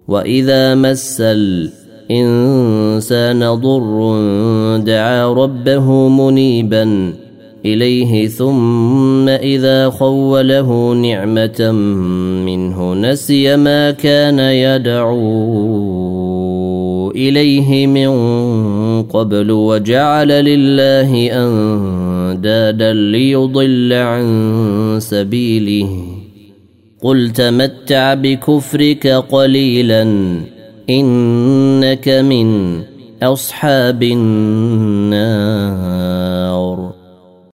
وإذا مس الإنسان ضر دعا ربه منيبا إليه ثم إذا خوله نعمة منه نسي ما كان يدعو إليه من قبل وجعل لله أندادا ليضل عن سبيله قل تمتع بكفرك قليلا إنك من أصحاب النار